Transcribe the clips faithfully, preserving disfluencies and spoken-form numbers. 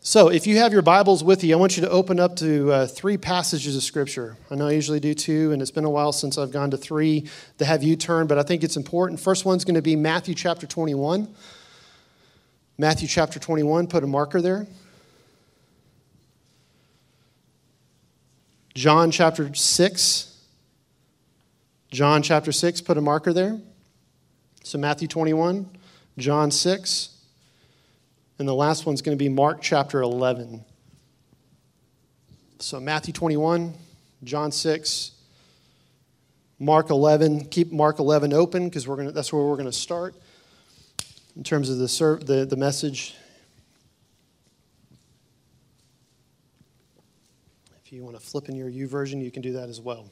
So if you have your Bibles with you, I want you to open up to uh, three passages of Scripture. I know I usually do two, and it's been a while since I've gone to three that have you turn, but I think it's important. First one's going to be Matthew chapter twenty-one. Matthew chapter twenty-one, put a marker there. John chapter six. John chapter six, put a marker there. So Matthew twenty-one, John six. And the last one's going to be Mark chapter eleven. So Matthew twenty-one, John six, Mark eleven. Keep Mark eleven open because we're going to, that's where we're going to start in terms of the, serve, the, the message. If you want to flip in your U version, you can do that as well.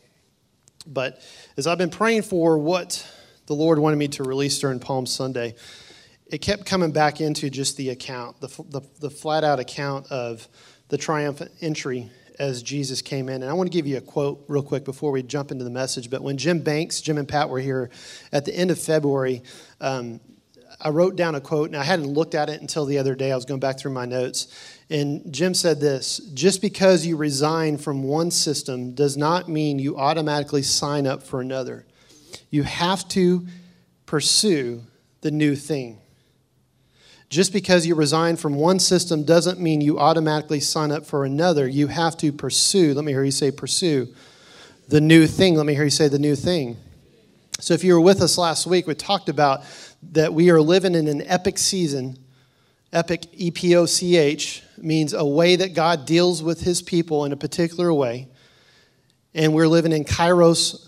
But as I've been praying for what the Lord wanted me to release during Palm Sunday, it kept coming back into just the account, the, the, the flat-out account of the triumphant entry as Jesus came in. And I want to give you a quote real quick before we jump into the message. But when Jim Banks, Jim and Pat were here at the end of February, um, I wrote down a quote, and I hadn't looked at it until the other day. I was going back through my notes. And Jim said this: just because you resign from one system does not mean you automatically sign up for another. You have to pursue the new thing. Just because you resign from one system doesn't mean you automatically sign up for another. You have to pursue, let me hear you say pursue, the new thing. Let me hear you say the new thing. So if you were with us last week, we talked about that we are living in an epic season. Epic, E P O C H, means a way that God deals with his people in a particular way. And we're living in Kairos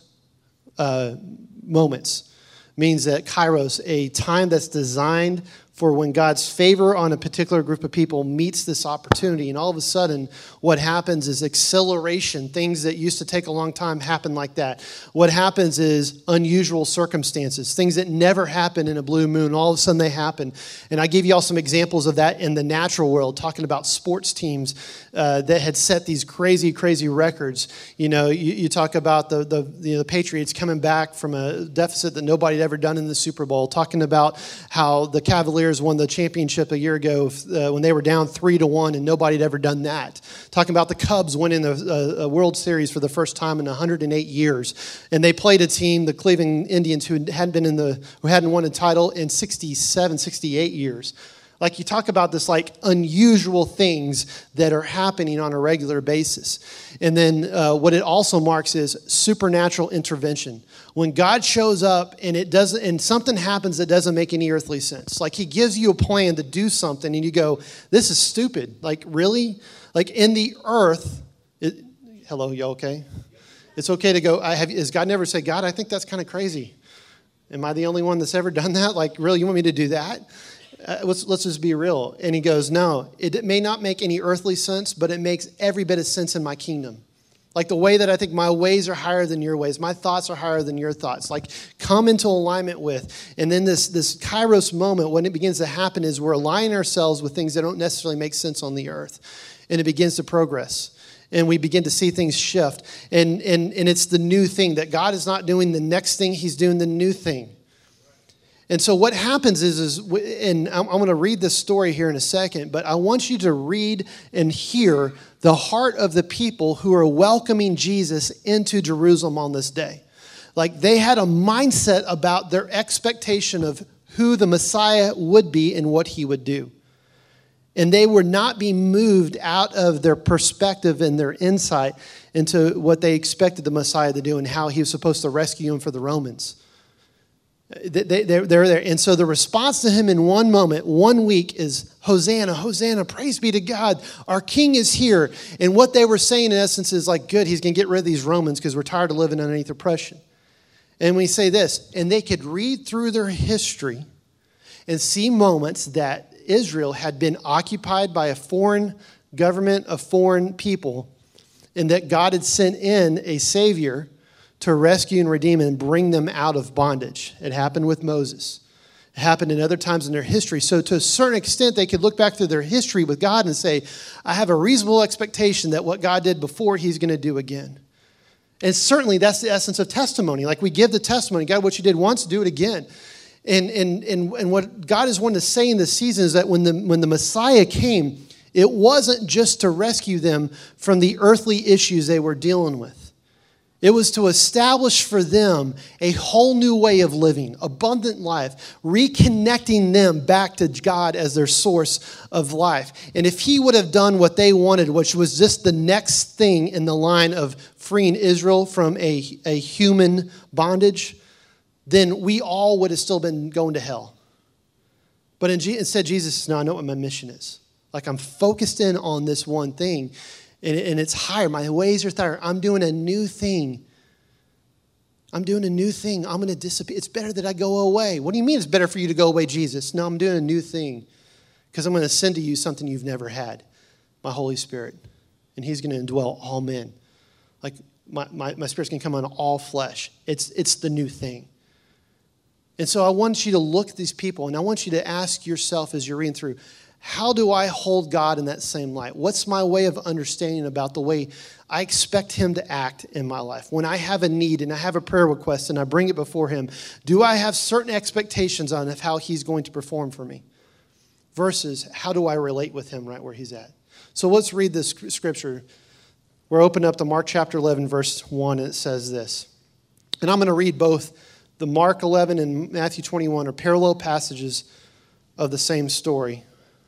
uh, moments. Means that Kairos, a time that's designed for when God's favor on a particular group of people meets this opportunity. And all of a sudden, what happens is acceleration. Things that used to take a long time happen like that. What happens is unusual circumstances. Things that never happen in a blue moon, all of a sudden they happen. And I gave you all some examples of that in the natural world, talking about sports teams uh, that had set these crazy, crazy records. You know, you, you talk about the, the, you know, the Patriots coming back from a deficit that nobody had ever done in the Super Bowl, talking about how the Cavaliers won the championship a year ago uh, when they were down three to one, and nobody had ever done that. Talking about the Cubs winning the uh, World Series for the first time in one hundred eight years, and they played a team, the Cleveland Indians, who hadn't been in the who hadn't won a title in sixty-seven, sixty-eight years. Like, you talk about this like unusual things that are happening on a regular basis. And then uh, what it also marks is supernatural intervention. When God shows up and it doesn't, and something happens that doesn't make any earthly sense. Like, he gives you a plan to do something and you go, this is stupid. Like, really? Like, in the earth, it, hello, you okay? It's okay to go, I have, has God never said, God, I think that's kind of crazy. Am I the only one that's ever done that? Like, really, you want me to do that? Uh, let's, let's just be real. And he goes, no, it, it may not make any earthly sense, but it makes every bit of sense in my kingdom. Like the way that I think my ways are higher than your ways. My thoughts are higher than your thoughts. Like, come into alignment with. And then this, this Kairos moment, when it begins to happen, is we're aligning ourselves with things that don't necessarily make sense on the earth. And it begins to progress. And we begin to see things shift. And, and, and it's the new thing, that God is not doing the next thing. He's doing the new thing. And so what happens is, is and I'm, I'm going to read this story here in a second, but I want you to read and hear the heart of the people who are welcoming Jesus into Jerusalem on this day. Like, they had a mindset about their expectation of who the Messiah would be and what he would do. And they were not being moved out of their perspective and their insight into what they expected the Messiah to do and how he was supposed to rescue them for the Romans. They, they're, they're there. And so the response to him in one moment, one week, is Hosanna, Hosanna, praise be to God. Our king is here. And what they were saying in essence is like, good, he's going to get rid of these Romans because we're tired of living underneath oppression. And we say this, and they could read through their history and see moments that Israel had been occupied by a foreign government, of foreign people, and that God had sent in a savior to rescue and redeem and bring them out of bondage. It happened with Moses. It happened in other times in their history. So to a certain extent, they could look back through their history with God and say, I have a reasonable expectation that what God did before, he's going to do again. And certainly that's the essence of testimony. Like, we give the testimony, God, what you did once, do it again. And, and, and, and what God is wanting to say in this season is that when the, when the Messiah came, It wasn't just to rescue them from the earthly issues they were dealing with. It was to establish for them a whole new way of living, abundant life, reconnecting them back to God as their source of life. And if he would have done what they wanted, which was just the next thing in the line of freeing Israel from a, a human bondage, then we all would have still been going to hell. But in, instead, Jesus says, no, I know what my mission is. Like, I'm focused in on this one thing. And, and it's higher. My ways are higher. I'm doing a new thing. I'm doing a new thing. I'm going to disappear. It's better that I go away. What do you mean it's better for you to go away, Jesus? No, I'm doing a new thing because I'm going to send to you something you've never had, my Holy Spirit. And he's going to indwell all men. Like my, my, my spirit's going to come on all flesh. It's, it's the new thing. And so I want you to look at these people and I want you to ask yourself as you're reading through, how do I hold God in that same light? What's my way of understanding about the way I expect him to act in my life? When I have a need and I have a prayer request and I bring it before him, do I have certain expectations on of how he's going to perform for me? Versus how do I relate with him right where he's at? So let's read this scripture. We're opening up to Mark chapter eleven, verse one, and it says this. And I'm going to read both the Mark eleven and Matthew twenty-one are parallel passages of the same story.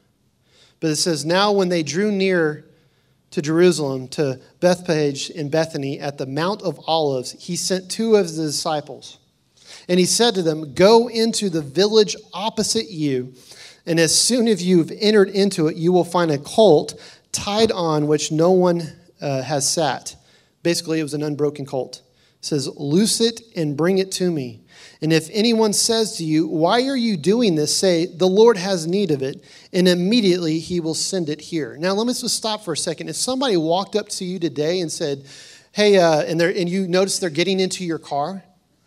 But it says, now when they drew near to Jerusalem, to Bethphage in Bethany at the Mount of Olives, he sent two of his disciples. And he said to them, go into the village opposite you, and as soon as you've entered into it, you will find a colt tied on which no one uh, has sat. Basically, it was an unbroken colt. It says, loose it and bring it to me. And if anyone says to you, why are you doing this? Say, the Lord has need of it, and immediately he will send it here. Now, let me just stop for a second. If somebody walked up to you today and said, hey, uh, and, they're, and you notice they're getting into your car,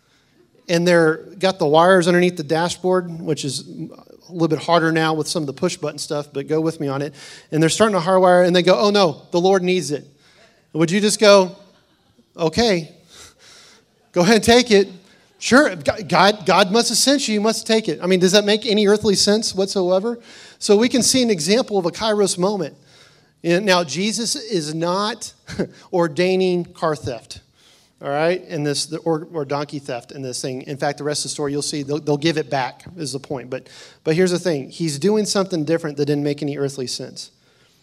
and they're got the wires underneath the dashboard, which is a little bit harder now with some of the push-button stuff, but go with me on it, and they're starting to hardwire, and they go, oh, no, the Lord needs it. Would you just go, okay, go ahead and take it? Sure, God, God must have sent you. You must take it. I mean, does that make any earthly sense whatsoever? So we can see an example of a Kairos moment. And now, Jesus is not ordaining car theft, all right, in this, or, or donkey theft in this thing. In fact, the rest of the story, you'll see, they'll, they'll give it back is the point. But, but here's the thing. He's doing something different that didn't make any earthly sense.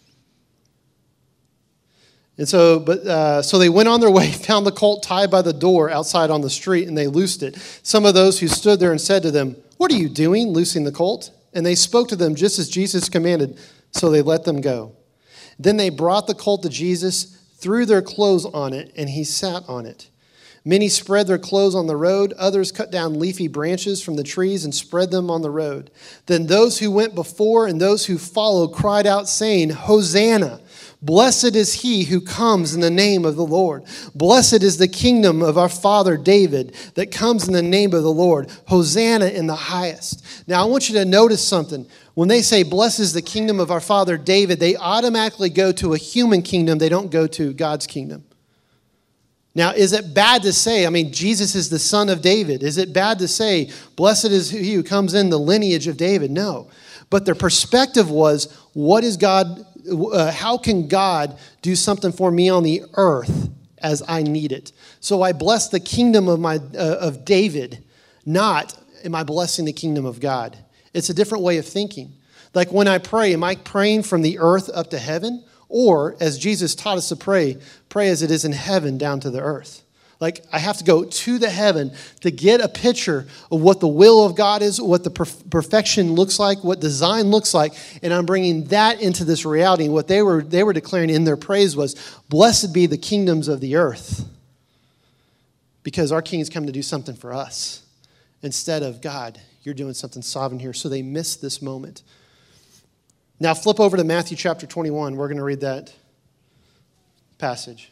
And so, but uh, so they went on their way, found the colt tied by the door outside on the street, and they loosed it. Some of those who stood there and said to them, what are you doing, loosing the colt? And they spoke to them just as Jesus commanded, so they let them go. Then they brought the colt to Jesus, threw their clothes on it, and he sat on it. Many spread their clothes on the road. Others cut down leafy branches from the trees and spread them on the road. Then those who went before and those who followed cried out, saying, Hosanna! Blessed is he who comes in the name of the Lord. Blessed is the kingdom of our father David that comes in the name of the Lord. Hosanna in the highest. Now, I want you to notice something. When they say, blessed is the kingdom of our father David, they automatically go to a human kingdom. They don't go to God's kingdom. Now, is it bad to say, I mean, Jesus is the son of David. Is it bad to say, blessed is he who comes in the lineage of David? No. But their perspective was, what is God, uh, how can God do something for me on the earth as I need it? So I bless the kingdom of, my, uh, of David, not am I blessing the kingdom of God. It's a different way of thinking. Like when I pray, am I praying from the earth up to heaven? Or, as Jesus taught us to pray, pray as it is in heaven down to the earth. Like, I have to go to the heaven to get a picture of what the will of God is, what the perf- perfection looks like, what design looks like, and I'm bringing that into this reality. And what they were they were declaring in their praise was, blessed be the kingdoms of the earth, because our king's come to do something for us. Instead of, God, you're doing something sovereign here. So they missed this moment. Now flip over to Matthew chapter twenty-one. We're going to read that passage.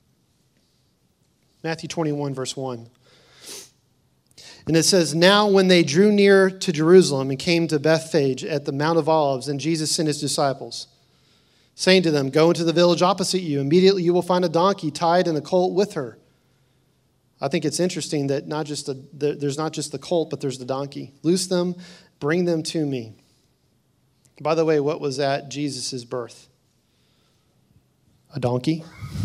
Matthew twenty-one, verse one. And it says, now when they drew near to Jerusalem and came to Bethphage at the Mount of Olives, and Jesus sent his disciples, saying to them, go into the village opposite you. Immediately you will find a donkey tied and a colt with her. I think it's interesting that not just the, the, there's not just the colt, but there's the donkey. Loose them, bring them to me. By the way, what was at Jesus' birth? A donkey.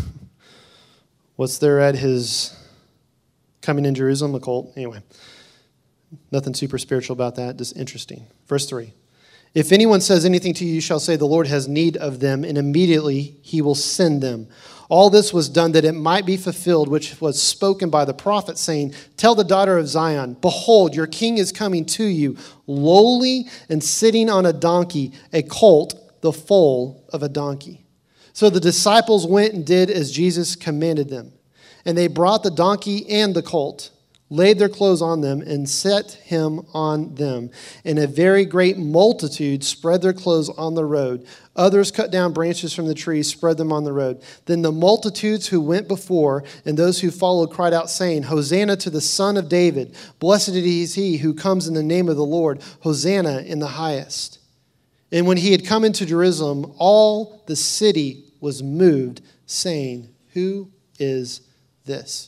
What's there at his coming in Jerusalem? A colt. Anyway, nothing super spiritual about that, just interesting. Verse three. If anyone says anything to you, you shall say, the Lord has need of them, and immediately he will send them. All this was done that it might be fulfilled, which was spoken by the prophet, saying, tell the daughter of Zion, behold, your king is coming to you, lowly and sitting on a donkey, a colt, the foal of a donkey. So the disciples went and did as Jesus commanded them. And they brought the donkey and the colt, laid their clothes on them, and set him on them. And a very great multitude spread their clothes on the road. Others cut down branches from the trees, spread them on the road. Then the multitudes who went before and those who followed cried out, saying, Hosanna to the Son of David. Blessed is he who comes in the name of the Lord. Hosanna in the highest. And when he had come into Jerusalem, all the city was moved, saying, who is this?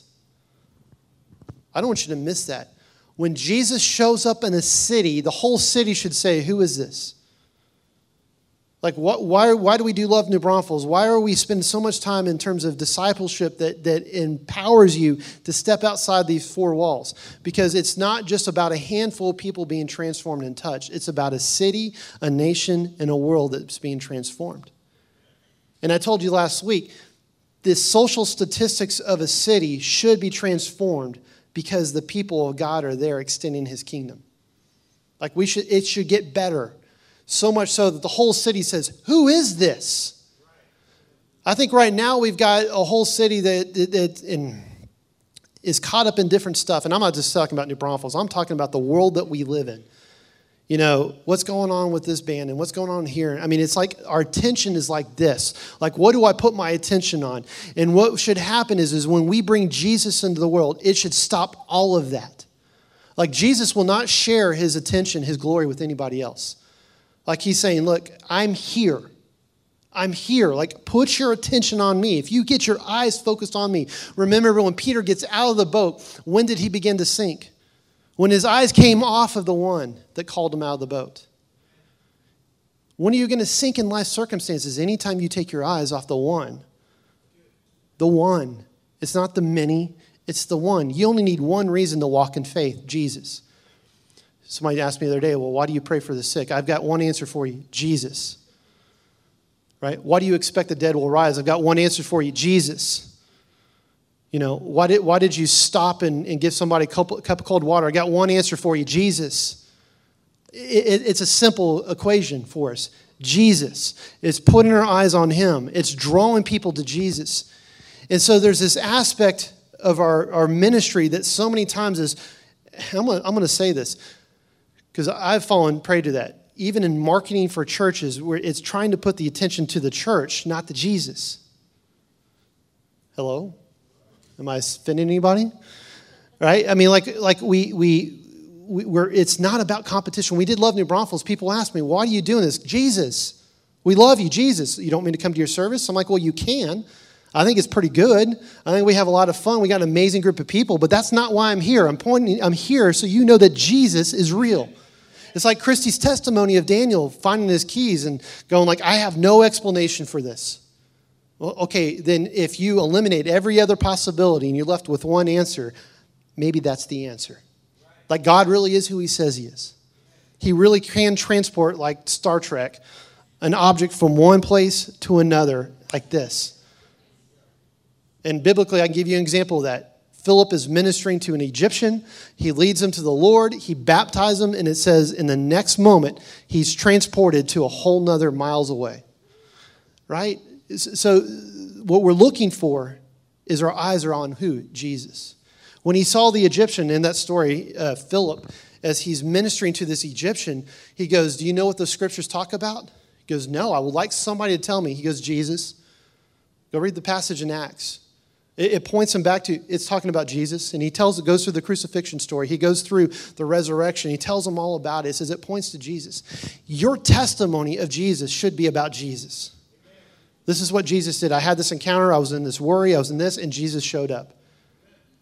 I don't want you to miss that. When Jesus shows up in a city, the whole city should say, who is this? Like, what, why, why do we do Love New Braunfels? Why are we spending so much time in terms of discipleship that, that empowers you to step outside these four walls? Because it's not just about a handful of people being transformed and touched. It's about a city, a nation, and a world that's being transformed. And I told you last week, the social statistics of a city should be transformed because the people of God are there extending his kingdom. Like we should, it should get better. So much so that the whole city says, who is this? I think right now we've got a whole city that, that, that in, is caught up in different stuff. And I'm not just talking about New Braunfels. I'm talking about the world that we live in. You know, what's going on with this band and what's going on here? I mean, it's like our attention is like this. Like, what do I put my attention on? And what should happen is, is when we bring Jesus into the world, it should stop all of that. Like, Jesus will not share his attention, his glory with anybody else. Like he's saying, look, I'm here. I'm here. Like, put your attention on me. If you get your eyes focused on me. Remember when Peter gets out of the boat, when did he begin to sink? When his eyes came off of the one that called him out of the boat. When are you going to sink in life circumstances? Anytime you take your eyes off the one. The one. It's not the many. It's the one. You only need one reason to walk in faith, Jesus. Somebody asked me the other day, well, why do you pray for the sick? I've got one answer for you, Jesus. Right? Why do you expect the dead will rise? I've got one answer for you, Jesus. You know, why did why did you stop and, and give somebody a cup, a cup of cold water? I got one answer for you, Jesus. It, it, it's a simple equation for us. Jesus. It's putting our eyes on him. It's drawing people to Jesus. And so there's this aspect of our, our ministry that so many times is, I'm going I'm to say this, because I've fallen prey to that. Even in marketing for churches, where it's trying to put the attention to the church, not to Jesus. Hello? Am I offending anybody? Right? I mean, like, like we, we, we, we're, it's not about competition. We did Love New Braunfels. People ask me, why are you doing this? Jesus. We love you, Jesus. You don't mean to come to your service? I'm like, well, you can. I think it's pretty good. I think we have a lot of fun. We got an amazing group of people, but that's not why I'm here. I'm pointing, I'm here so you know that Jesus is real. It's like Christy's testimony of Daniel finding his keys and going like, I have no explanation for this. Well, okay, then if you eliminate every other possibility and you're left with one answer, maybe that's the answer. Like God really is who he says he is. He really can transport, like Star Trek, an object from one place to another like this. And biblically, I can give you an example of that. Philip is ministering to an Egyptian. He leads him to the Lord. He baptizes him, and it says in the next moment, he's transported to a whole nother miles away. Right? So what we're looking for is our eyes are on who? Jesus. When he saw the Egyptian in that story, uh, Philip, as he's ministering to this Egyptian, he goes, do you know what the scriptures talk about? He goes, no, I would like somebody to tell me. He goes, Jesus. Go read the passage in Acts. It, it points him back to, it's talking about Jesus. And he tells, it goes through the crucifixion story. He goes through the resurrection. He tells them all about it. It says it points to Jesus. Your testimony of Jesus should be about Jesus. This is what Jesus did. I had this encounter. I was in this worry. I was in this. And Jesus showed up.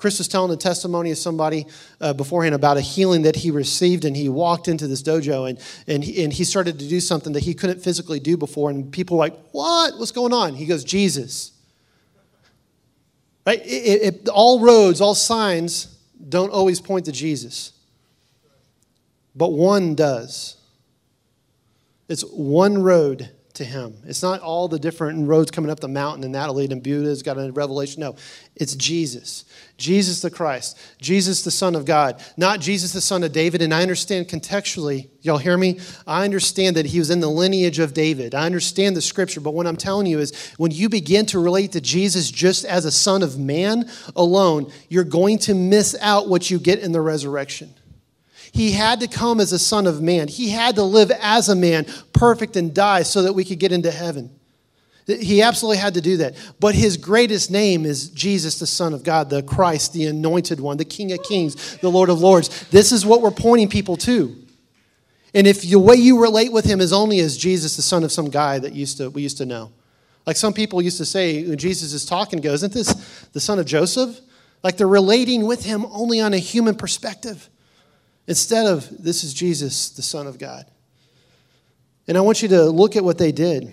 Chris was telling a testimony of somebody uh, beforehand about a healing that he received, and he walked into this dojo, and and he, and he started to do something that he couldn't physically do before, and people were like, what? What's going on? He goes, Jesus. Right? It, it, it, all roads, all signs don't always point to Jesus, but one does. It's one road to him. It's not all the different roads coming up the mountain and that'll lead him. Buddha's got a revelation. No, it's Jesus. Jesus the Christ. Jesus the Son of God. Not Jesus the Son of David. And I understand contextually, y'all hear me? I understand that he was in the lineage of David. I understand the scripture. But what I'm telling you is when you begin to relate to Jesus just as a son of man alone, you're going to miss out what you get in the resurrection. He had to come as a son of man. He had to live as a man, perfect, and die so that we could get into heaven. He absolutely had to do that. But his greatest name is Jesus, the Son of God, the Christ, the Anointed One, the King of Kings, the Lord of Lords. This is what we're pointing people to. And if the way you relate with him is only as Jesus, the son of some guy that used to we used to know. Like some people used to say when Jesus is talking, goes, isn't this the son of Joseph? Like they're relating with him only on a human perspective. Instead of, this is Jesus, the Son of God. And I want you to look at what they did.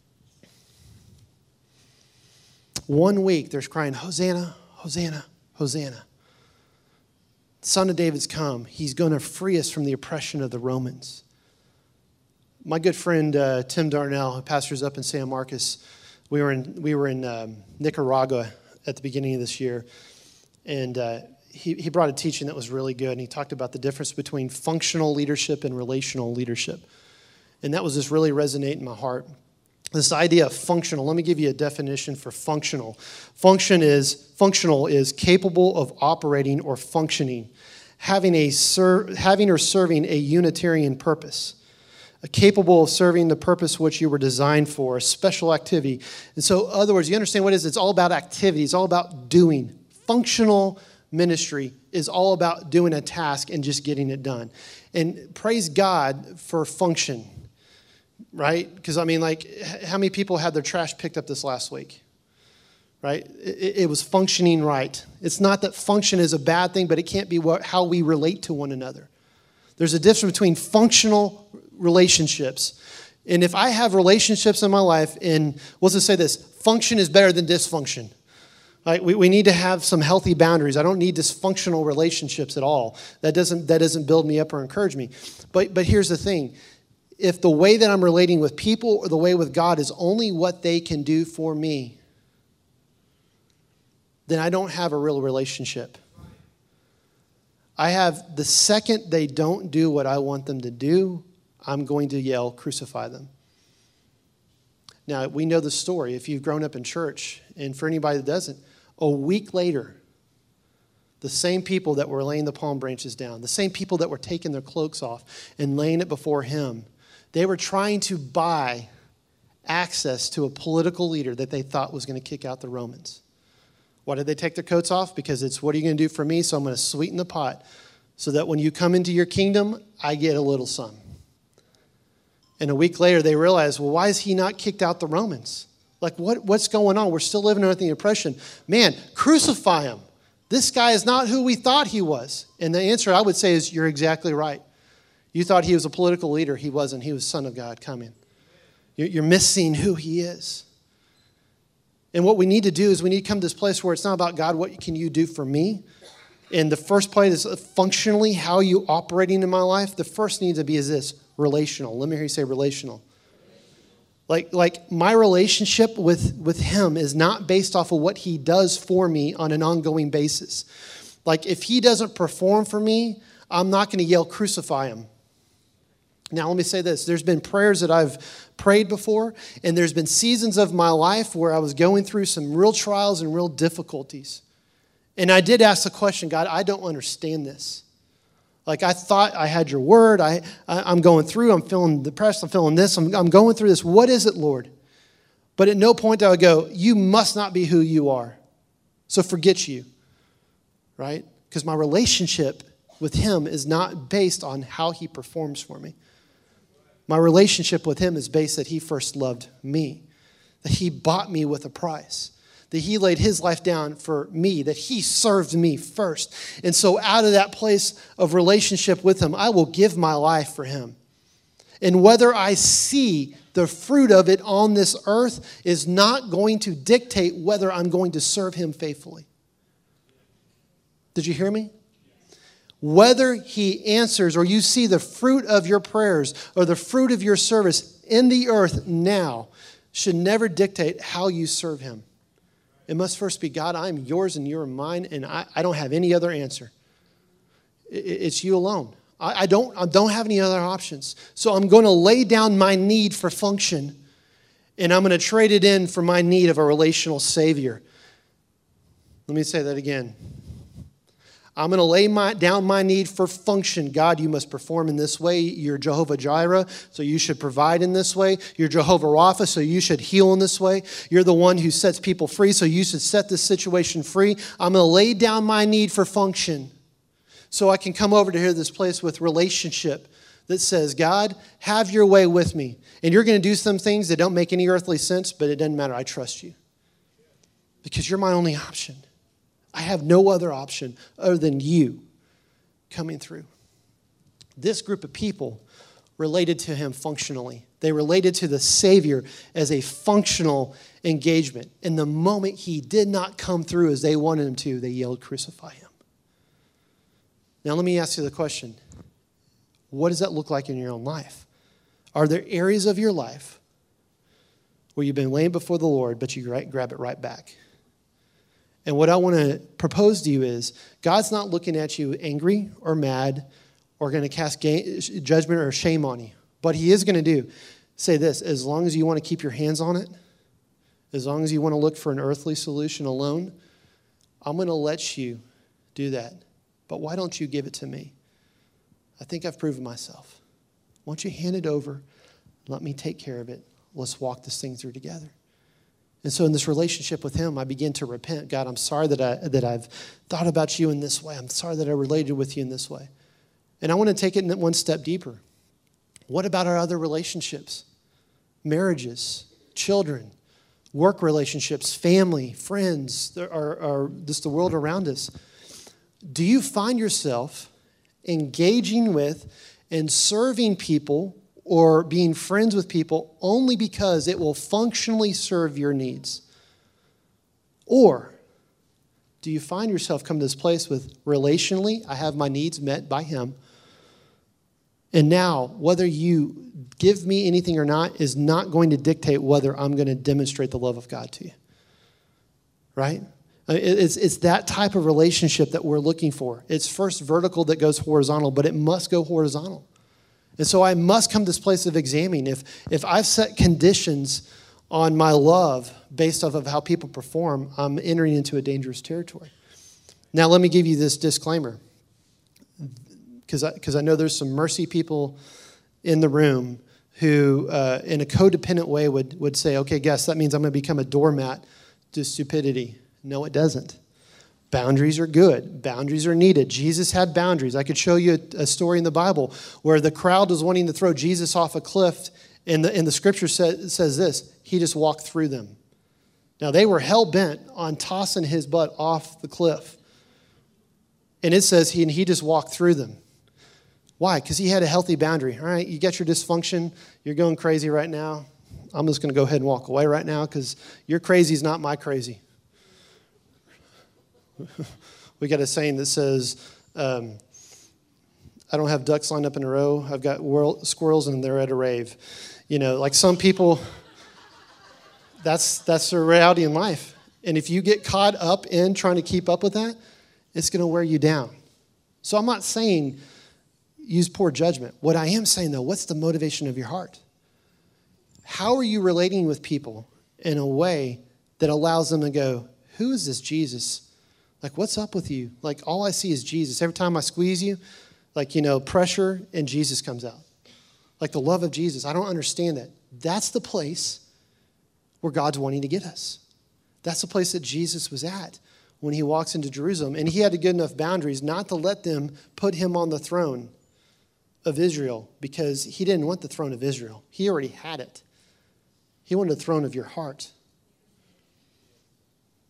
One week, they're crying, Hosanna, Hosanna, Hosanna. The Son of David's come. He's going to free us from the oppression of the Romans. My good friend, uh, Tim Darnell, who pastors up in San Marcos, we were in, we were in um, Nicaragua at the beginning of this year. And uh, He, he brought a teaching that was really good, and he talked about the difference between functional leadership and relational leadership. And that was just really resonating in my heart. This idea of functional, let me give you a definition for functional. Function is, functional is capable of operating or functioning, having, a ser, having or serving a Unitarian purpose, capable of serving the purpose which you were designed for, a special activity. And so, in other words, you understand what it is? It's all about activity. It's all about doing. Functional ministry is all about doing a task and just getting it done. And praise God for function, right? Because, I mean, like, how many people had their trash picked up this last week, right? It, it was functioning right. It's not that function is a bad thing, but it can't be what, how we relate to one another. There's a difference between functional relationships. And if I have relationships in my life, and let's just say this, function is better than dysfunction. Like we, we need to have some healthy boundaries. I don't need dysfunctional relationships at all. That doesn't that doesn't build me up or encourage me. But but here's the thing. If the way that I'm relating with people or the way with God is only what they can do for me, then I don't have a real relationship. I have the second they don't do what I want them to do, I'm going to yell, crucify them. Now, we know the story. If you've grown up in church, and for anybody that doesn't, a week later, the same people that were laying the palm branches down, the same people that were taking their cloaks off and laying it before him, they were trying to buy access to a political leader that they thought was going to kick out the Romans. Why did they take their coats off? Because it's, what are you going to do for me? So I'm going to sweeten the pot so that when you come into your kingdom, I get a little some. And a week later, they realized, well, why is he not kicked out the Romans? Like, what, what's going on? We're still living under the oppression. Man, crucify him. This guy is not who we thought he was. And the answer I would say is, you're exactly right. You thought he was a political leader. He wasn't. He was Son of God coming. You're missing who he is. And what we need to do is we need to come to this place where it's not about, God, what can you do for me? And the first place is functionally, how are you operating in my life? The first needs to be is this, relational. Let me hear you say relational. Like, like my relationship with, with him is not based off of what he does for me on an ongoing basis. Like if he doesn't perform for me, I'm not going to yell, crucify him. Now, let me say this. There's been prayers that I've prayed before, and there's been seasons of my life where I was going through some real trials and real difficulties. And I did ask the question, God, I don't understand this. Like I thought I had your word. I, I, I'm going through. I'm feeling depressed. I'm feeling this. I'm, I'm going through this. What is it, Lord? But at no point do I go, you must not be who you are. So forget you, right? Because my relationship with him is not based on how he performs for me. My relationship with him is based that he first loved me, that he bought me with a price, that he laid his life down for me, that he served me first. And so out of that place of relationship with him, I will give my life for him. And whether I see the fruit of it on this earth is not going to dictate whether I'm going to serve him faithfully. Did you hear me? Whether he answers or you see the fruit of your prayers or the fruit of your service in the earth now should never dictate how you serve him. It must first be, God, I'm yours and you're mine, and I, I don't have any other answer. It, it's you alone. I, I don't I don't have any other options. So I'm going to lay down my need for function, and I'm going to trade it in for my need of a relational Savior. Let me say that again. I'm going to lay my, down my need for function. God, you must perform in this way. You're Jehovah Jireh, so you should provide in this way. You're Jehovah Rapha, so you should heal in this way. You're the one who sets people free, so you should set this situation free. I'm going to lay down my need for function so I can come over to here, this place with relationship that says, God, have your way with me. And you're going to do some things that don't make any earthly sense, but it doesn't matter. I trust you because you're my only option. I have no other option other than you coming through. This group of people related to him functionally. They related to the Savior as a functional engagement. And the moment he did not come through as they wanted him to, they yelled, crucify him. Now let me ask you the question. What does that look like in your own life? Are there areas of your life where you've been laying before the Lord, but you grab it right back? And what I want to propose to you is, God's not looking at you angry or mad or going to cast judgment or shame on you. But he is going to do, say this, as long as you want to keep your hands on it, as long as you want to look for an earthly solution alone, I'm going to let you do that. But why don't you give it to me? I think I've proven myself. Why don't you hand it over? Let me take care of it. Let's walk this thing through together. And so in this relationship with him, I begin to repent. God, I'm sorry that, I, that I've thought about you in this way. I'm sorry that I related with you in this way. And I want to take it one step deeper. What about our other relationships? Marriages, children, work relationships, family, friends, our, our, just the world around us. Do you find yourself engaging with and serving people or being friends with people only because it will functionally serve your needs? Or do you find yourself come to this place with relationally, I have my needs met by him, and now whether you give me anything or not is not going to dictate whether I'm going to demonstrate the love of God to you, right? It's, it's that type of relationship that we're looking for. It's first vertical that goes horizontal, but it must go horizontal. And so I must come to this place of examining. If, if I've set conditions on my love based off of how people perform, I'm entering into a dangerous territory. Now, let me give you this disclaimer, because I, because I know there's some mercy people in the room who, uh, in a codependent way, would, would say, okay, guess that means I'm going to become a doormat to stupidity. No, it doesn't. Boundaries are good. Boundaries are needed. Jesus had boundaries. I could show you a, a story in the Bible where the crowd was wanting to throw Jesus off a cliff, and the, and the scripture say, says this, he just walked through them. Now, they were hell-bent on tossing his butt off the cliff. And it says he, and he just walked through them. Why? Because he had a healthy boundary. All right, you got your dysfunction. You're going crazy right now. I'm just going to go ahead and walk away right now because your crazy is not my crazy. We got a saying that says, um, I don't have ducks lined up in a row. I've got whirl- squirrels and they're at a rave. You know, like some people, that's that's the reality in life. And if you get caught up in trying to keep up with that, it's going to wear you down. So I'm not saying use poor judgment. What I am saying, though, what's the motivation of your heart? How are you relating with people in a way that allows them to go, who is this Jesus? Like, what's up with you? Like, all I see is Jesus. Every time I squeeze you, like, you know, pressure and Jesus comes out. Like the love of Jesus. I don't understand that. That's the place where God's wanting to get us. That's the place that Jesus was at when he walks into Jerusalem. And he had a good enough boundaries not to let them put him on the throne of Israel because he didn't want the throne of Israel. He already had it. He wanted the throne of your heart.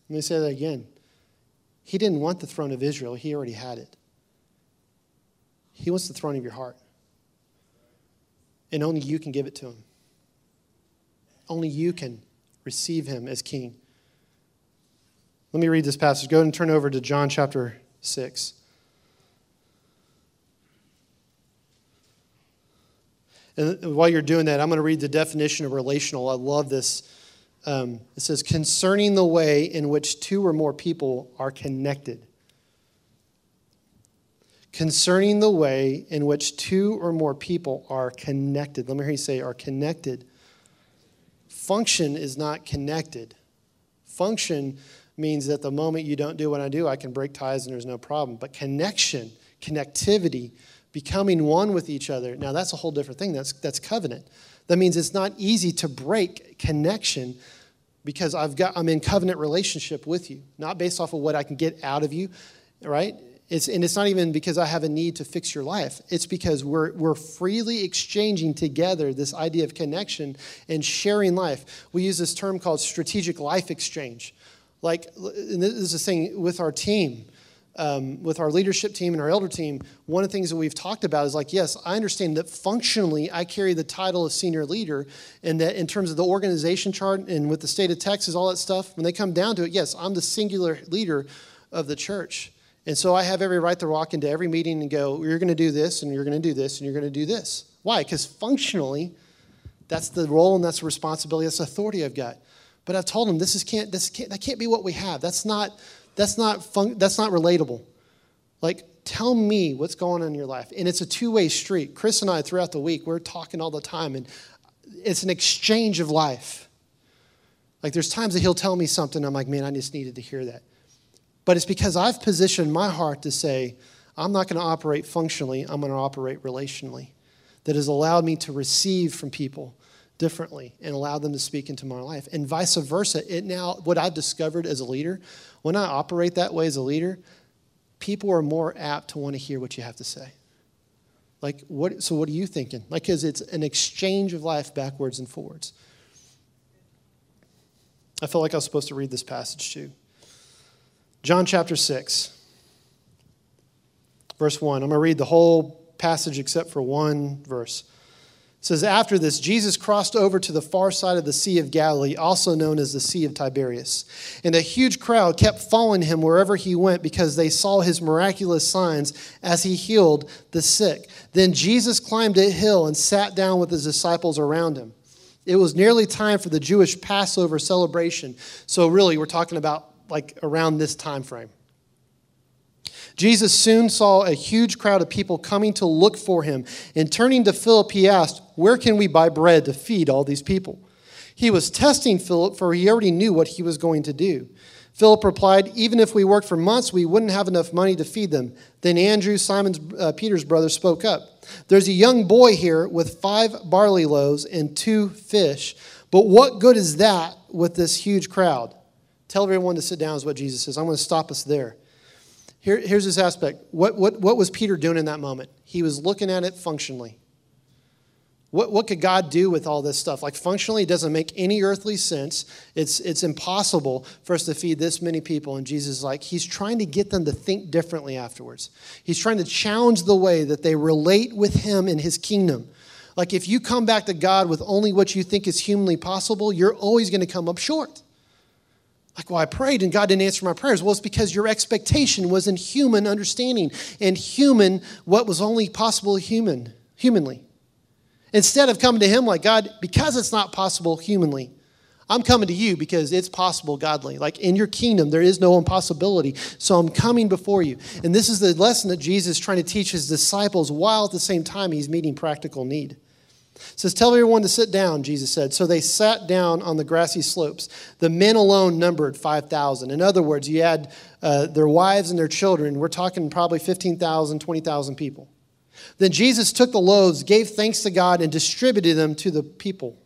Let me say that again. He didn't want the throne of Israel. He already had it. He wants the throne of your heart. And only you can give it to him. Only you can receive him as king. Let me read this passage. Go ahead and turn over to John chapter six. And while you're doing that, I'm going to read the definition of relational. I love this. Um, it says, concerning the way in which two or more people are connected. Concerning the way in which two or more people are connected. Let me hear you say, are connected. Function is not connected. Function means that the moment you don't do what I do, I can break ties and there's no problem. But connection, connectivity, becoming one with each other, now that's a whole different thing. That's that's covenant. That means it's not easy to break connection because I've got I'm in covenant relationship with you, not based off of what I can get out of you, right? It's, and it's not even because I have a need to fix your life. It's because we're we're freely exchanging together this idea of connection and sharing life. We use this term called strategic life exchange. Like, and this is the thing with our team. Um, with our leadership team and our elder team, one of the things that we've talked about is like, yes, I understand that functionally I carry the title of senior leader, and that in terms of the organization chart and with the state of Texas, all that stuff, when they come down to it, yes, I'm the singular leader of the church. And so I have every right to walk into every meeting and go, you're going to do this, and you're going to do this, and you're going to do this. Why? Because functionally, that's the role and that's the responsibility, that's the authority I've got. But I've told them, this is can't, this can't, that can't be what we have. That's not... That's not fun, that's not relatable. Like, tell me what's going on in your life. And it's a two-way street. Chris and I, throughout the week, we're talking all the time, and it's an exchange of life. Like, there's times that he'll tell me something, I'm like, man, I just needed to hear that. But it's because I've positioned my heart to say, I'm not going to operate functionally, I'm going to operate relationally. That has allowed me to receive from people differently and allow them to speak into my life. And vice versa. It now, what I've discovered as a leader, when I operate that way as a leader, people are more apt to want to hear what you have to say. Like, what? So what are you thinking? Like, because it's an exchange of life backwards and forwards. I felt like I was supposed to read this passage too. John chapter six, verse one. I'm going to read the whole passage except for one verse. It says, after this, Jesus crossed over to the far side of the Sea of Galilee, also known as the Sea of Tiberias. And a huge crowd kept following him wherever he went because they saw his miraculous signs as he healed the sick. Then Jesus climbed a hill and sat down with his disciples around him. It was nearly time for the Jewish Passover celebration. So really, we're talking about like around this time frame. Jesus soon saw a huge crowd of people coming to look for him. And turning to Philip, he asked, where can we buy bread to feed all these people? He was testing Philip, for he already knew what he was going to do. Philip replied, even if we worked for months, we wouldn't have enough money to feed them. Then Andrew, Simon's uh, Peter's brother, spoke up. There's a young boy here with five barley loaves and two fish. But what good is that with this huge crowd? Tell everyone to sit down is what Jesus says. I'm going to stop us there. Here, here's this aspect. What, what, what was Peter doing in that moment? He was looking at it functionally. What, what could God do with all this stuff? Like, functionally, it doesn't make any earthly sense. It's, it's impossible for us to feed this many people. And Jesus is like, he's trying to get them to think differently afterwards. He's trying to challenge the way that they relate with him in his kingdom. Like, if you come back to God with only what you think is humanly possible, you're always going to come up short. Like, well, I prayed and God didn't answer my prayers. Well, it's because your expectation was in human understanding and human, what was only possible human, humanly. Instead of coming to him like, God, because it's not possible humanly, I'm coming to you because it's possible godly. Like, in your kingdom, there is no impossibility. So I'm coming before you. And this is the lesson that Jesus is trying to teach his disciples while at the same time he's meeting practical need. It says, tell everyone to sit down, Jesus said. So they sat down on the grassy slopes. The men alone numbered five thousand. In other words, you had uh, their wives and their children. We're talking probably fifteen thousand, twenty thousand people. Then Jesus took the loaves, gave thanks to God, and distributed them to the people.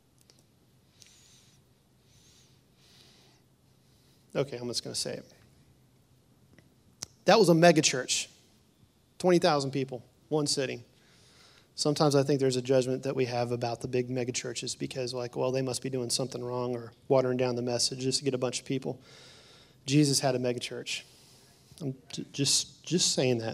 Okay, I'm just going to say it. That was a mega church. twenty thousand people, one sitting. Sometimes I think there's a judgment that we have about the big mega churches because, like, well, they must be doing something wrong or watering down the message just to get a bunch of people. Jesus had a megachurch. I'm just, just saying that.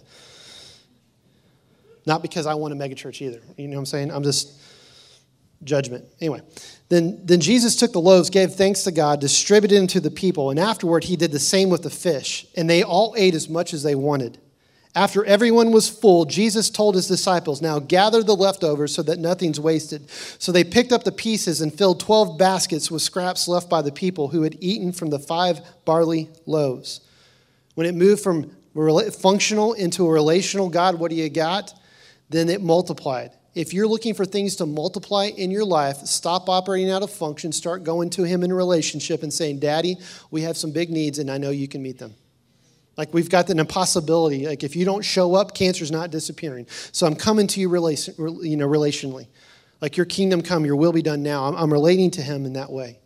Not because I want a megachurch either. You know what I'm saying? I'm just judgment. Anyway, then, then Jesus took the loaves, gave thanks to God, distributed them to the people, and afterward he did the same with the fish, and they all ate as much as they wanted. After everyone was full, Jesus told his disciples, now gather the leftovers so that nothing's wasted. So they picked up the pieces and filled twelve baskets with scraps left by the people who had eaten from the five barley loaves. When it moved from functional into a relational God, what do you got? Then it multiplied. If you're looking for things to multiply in your life, stop operating out of function, start going to him in relationship and saying, Daddy, we have some big needs and I know you can meet them. Like we've got an impossibility. Like if you don't show up, cancer's not disappearing. So I'm coming to you, relation, you know, relationally. Like your kingdom come, your will be done now. I'm, I'm relating to him in that way.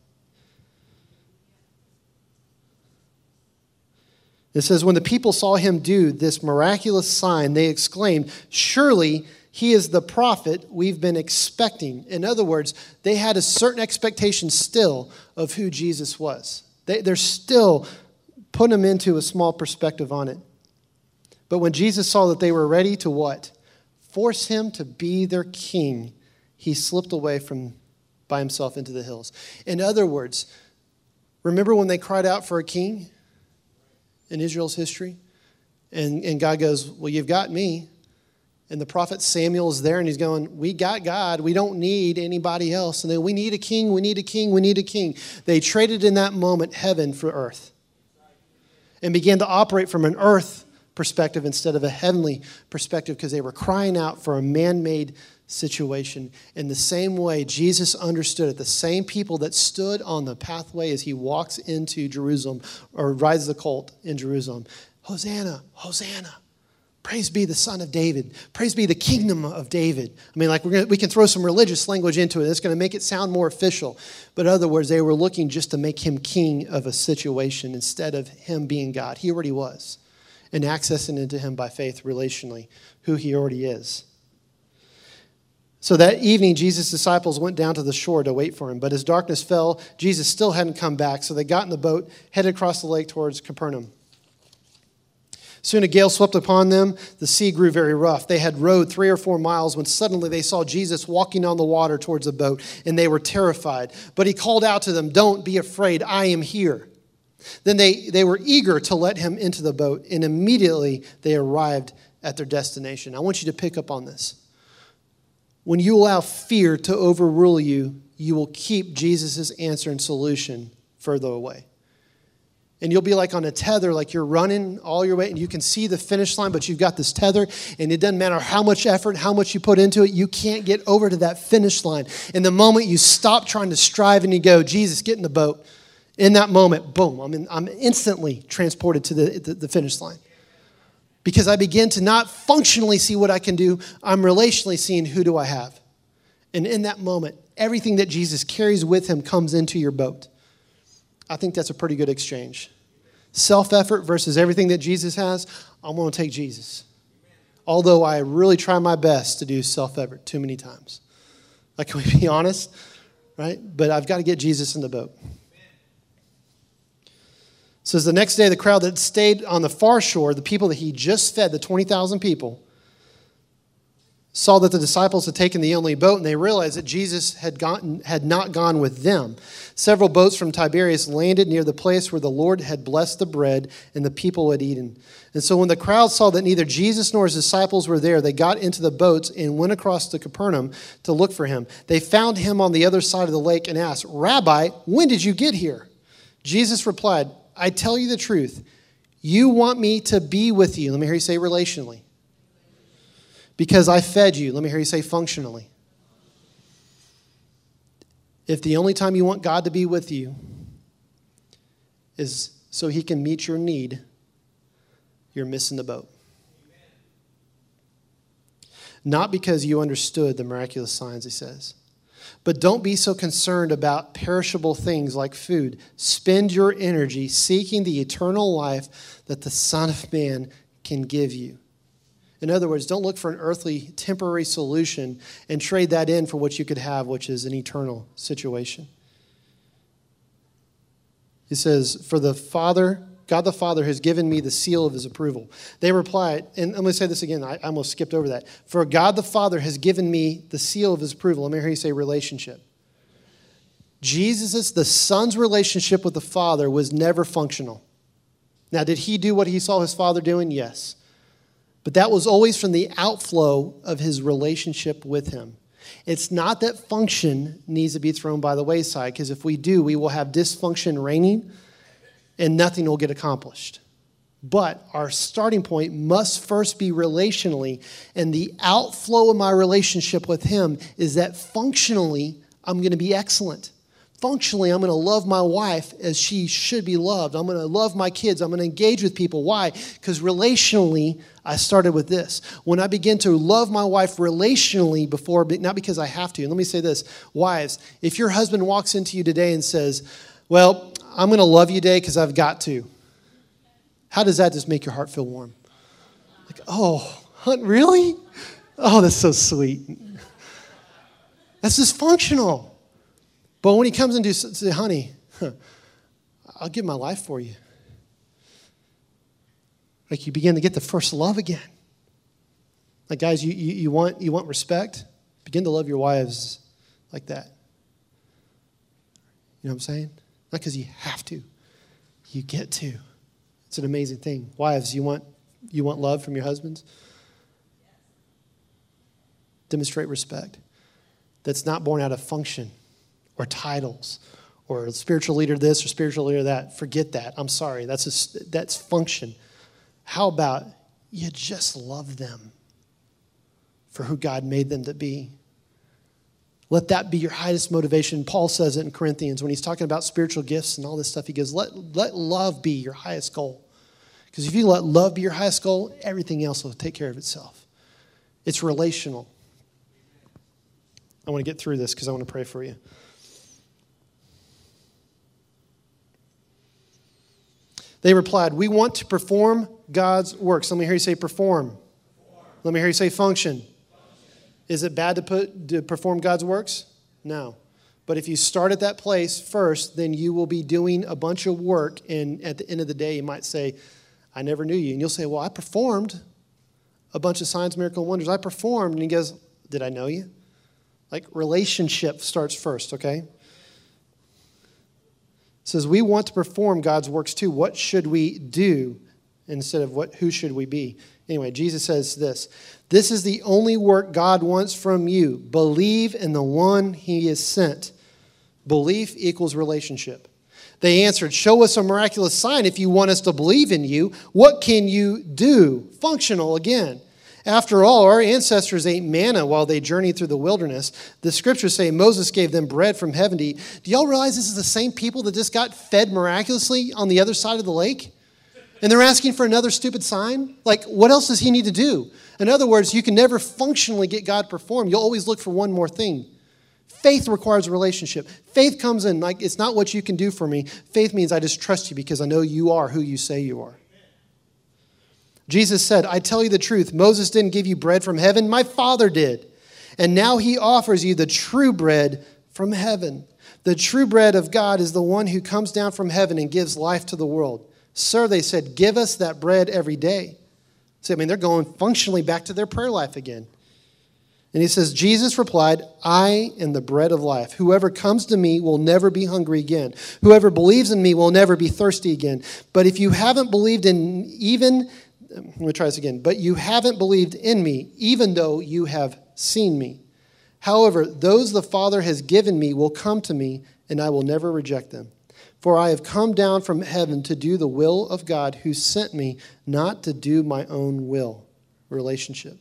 It says, when the people saw him do this miraculous sign, they exclaimed, surely he is the prophet we've been expecting. In other words, they had a certain expectation still of who Jesus was. They, they're still putting him into a small perspective on it. But when Jesus saw that they were ready to what? Force him to be their king, he slipped away from by himself into the hills. In other words, remember when they cried out for a king in Israel's history? And, and God goes, well, you've got me. And the prophet Samuel is there and he's going, we got God. We don't need anybody else. And then we need a king, we need a king, we need a king. They traded in that moment heaven for earth and began to operate from an earth perspective instead of a heavenly perspective because they were crying out for a man-made situation. In the same way, Jesus understood it. The same people that stood on the pathway as he walks into Jerusalem or rides the colt in Jerusalem. Hosanna, Hosanna. Praise be the Son of David. Praise be the kingdom of David. I mean, like we're gonna, we can throw some religious language into it. It's going to make it sound more official. But in other words, they were looking just to make him king of a situation instead of him being God. He already was. And accessing into him by faith relationally, who he already is. So that evening, Jesus' disciples went down to the shore to wait for him. But as darkness fell, Jesus still hadn't come back. So they got in the boat, headed across the lake towards Capernaum. Soon a gale swept upon them. The sea grew very rough. They had rowed three or four miles when suddenly they saw Jesus walking on the water towards the boat, and they were terrified. But he called out to them, don't be afraid, I am here. Then they, they were eager to let him into the boat, and immediately they arrived at their destination. I want you to pick up on this. When you allow fear to overrule you, you will keep Jesus' answer and solution further away. And you'll be like on a tether, like you're running all your way, and you can see the finish line, but you've got this tether, and it doesn't matter how much effort, how much you put into it, you can't get over to that finish line. And the moment you stop trying to strive and you go, Jesus, get in the boat, in that moment, boom, I'm, in, I'm instantly transported to the, the, the finish line. Because I begin to not functionally see what I can do, I'm relationally seeing who do I have. And in that moment, everything that Jesus carries with him comes into your boat. I think that's a pretty good exchange. Self-effort versus everything that Jesus has, I'm going to take Jesus. Although I really try my best to do self-effort too many times. Like, can we be honest? Right? But I've got to get Jesus in the boat. It says the next day, the crowd that stayed on the far shore, the people that he just fed, the twenty thousand people, saw that the disciples had taken the only boat, and they realized that Jesus had gotten, had not gone with them. Several boats from Tiberias landed near the place where the Lord had blessed the bread and the people had eaten. And so when the crowd saw that neither Jesus nor his disciples were there, they got into the boats and went across to Capernaum to look for him. They found him on the other side of the lake and asked, Rabbi, when did you get here? Jesus replied, I tell you the truth. You want me to be with you. Let me hear you say relationally. Because I fed you. Let me hear you say functionally. If the only time you want God to be with you is so he can meet your need, you're missing the boat. Not because you understood the miraculous signs, he says. But don't be so concerned about perishable things like food. Spend your energy seeking the eternal life that the Son of Man can give you. In other words, don't look for an earthly, temporary solution and trade that in for what you could have, which is an eternal situation. He says, for the Father God the Father has given me the seal of his approval. They replied, and I'm going to say this again. I almost skipped over that. For God the Father has given me the seal of his approval. Let me hear you say relationship. Jesus, the Son's relationship with the Father was never functional. Now, did he do what he saw his Father doing? Yes. But that was always from the outflow of his relationship with him. It's not that function needs to be thrown by the wayside, because if we do, we will have dysfunction reigning and nothing will get accomplished. But our starting point must first be relationally, and the outflow of my relationship with him is that functionally, I'm going to be excellent. Functionally, I'm going to love my wife as she should be loved. I'm going to love my kids. I'm going to engage with people. Why? Because relationally, I started with this. When I begin to love my wife relationally before, not because I have to. And let me say this, wives, if your husband walks into you today and says, well, I'm going to love you today because I've got to. How does that just make your heart feel warm? Like, oh, really? Oh, that's so sweet. That's dysfunctional. But when he comes in to say, honey, I'll give my life for you. Like you begin to get the first love again. Like guys, you, you, you want you want respect? Begin to love your wives like that. You know what I'm saying? Not because you have to. You get to. It's an amazing thing. Wives, you want you want love from your husbands? Demonstrate respect. That's not born out of function or titles or spiritual leader this or spiritual leader that. Forget that. I'm sorry. That's a, that's function. How about you just love them for who God made them to be? Let that be your highest motivation. Paul says it in Corinthians when he's talking about spiritual gifts and all this stuff. He goes, let, let love be your highest goal. Because if you let love be your highest goal, everything else will take care of itself. It's relational. I want to get through this because I want to pray for you. They replied, we want to perform God's works. Let me hear you say perform. perform. Let me hear you say function. function. Is it bad to put to perform God's works? No. But if you start at that place first, then you will be doing a bunch of work, and at the end of the day, you might say, I never knew you. And you'll say, well, I performed a bunch of signs, miracles, and wonders. I performed. And he goes, did I know you? Like relationship starts first, okay? It says, we want to perform God's works too. What should we do instead of what? Who should we be? Anyway, Jesus says this. This is the only work God wants from you. Believe in the one he has sent. Belief equals relationship. They answered, show us a miraculous sign if you want us to believe in you. What can you do? Functional again. After all, our ancestors ate manna while they journeyed through the wilderness. The scriptures say Moses gave them bread from heaven to eat. Do y'all realize this is the same people that just got fed miraculously on the other side of the lake? And they're asking for another stupid sign? Like, what else does he need to do? In other words, you can never functionally get God performed. You'll always look for one more thing. Faith requires a relationship. Faith comes in like, it's not what you can do for me. Faith means I just trust you because I know you are who you say you are. Jesus said, I tell you the truth, Moses didn't give you bread from heaven, my Father did. And now he offers you the true bread from heaven. The true bread of God is the one who comes down from heaven and gives life to the world. Sir, they said, give us that bread every day. So, I mean, they're going functionally back to their prayer life again. And he says, Jesus replied, I am the bread of life. Whoever comes to me will never be hungry again. Whoever believes in me will never be thirsty again. But if you haven't believed in even... Let me try this again. But you haven't believed in me, even though you have seen me. However, those the Father has given me will come to me, and I will never reject them. For I have come down from heaven to do the will of God who sent me, not to do my own will. Relationship.